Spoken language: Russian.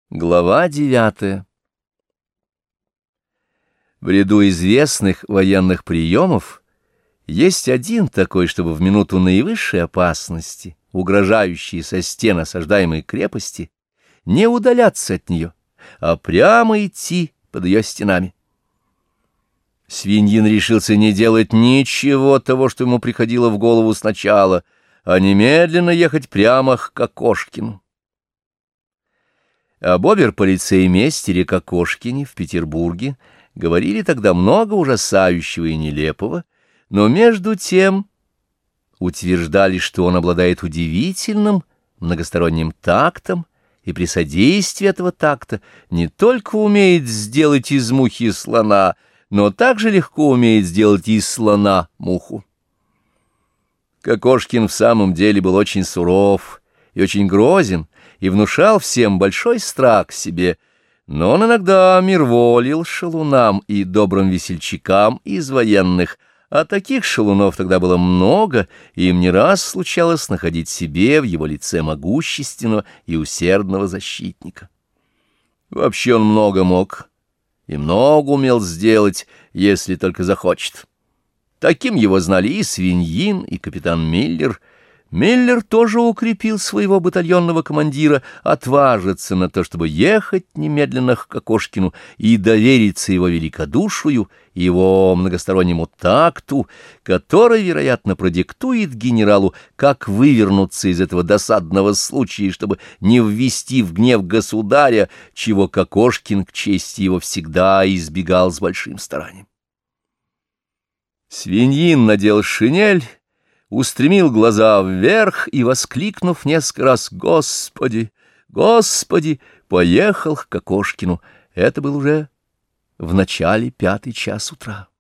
Глава 9. В ряду известных военных приемов есть один такой, чтобы в минуту наивысшей опасности, угрожающей со стен осаждаемой крепости, не удаляться от нее, а прямо идти под ее стенами. Свиньин решился не делать ничего того, что ему приходило в голову сначала, а немедленно ехать прямо к Кокошкину. Об обер-полицеймейстере Кокошкине в Петербурге говорили тогда много ужасающего и нелепого, но между тем утверждали, что он обладает удивительным многосторонним тактом, и при содействии этого такта не только умеет сделать из мухи слона, но также легко умеет сделать из слона муху. Кокошкин в самом деле был очень суров и очень грозен, и внушал всем большой страх к себе, но он иногда мирволил шалунам и добрым весельчакам из военных, а таких шалунов тогда было много, и им не раз случалось находить себе в его лице могущественного и усердного защитника. Вообще он много мог и много умел сделать, если только захочет. Таким его знали и Свиньин, и капитан Миллер. Миллер тоже укрепил своего батальонного командира отважиться на то, чтобы ехать немедленно к Кокошкину и довериться его великодушию и его многостороннему такту, который, вероятно, продиктует генералу, как вывернуться из этого досадного случая, чтобы не ввести в гнев государя, чего Кокошкин к чести его всегда избегал с большим старанием. Свиньин надел шинель, устремил глаза вверх и, воскликнув несколько раз «Господи! Господи!», поехал к Кокошкину. Это был уже в начале 5 час утра.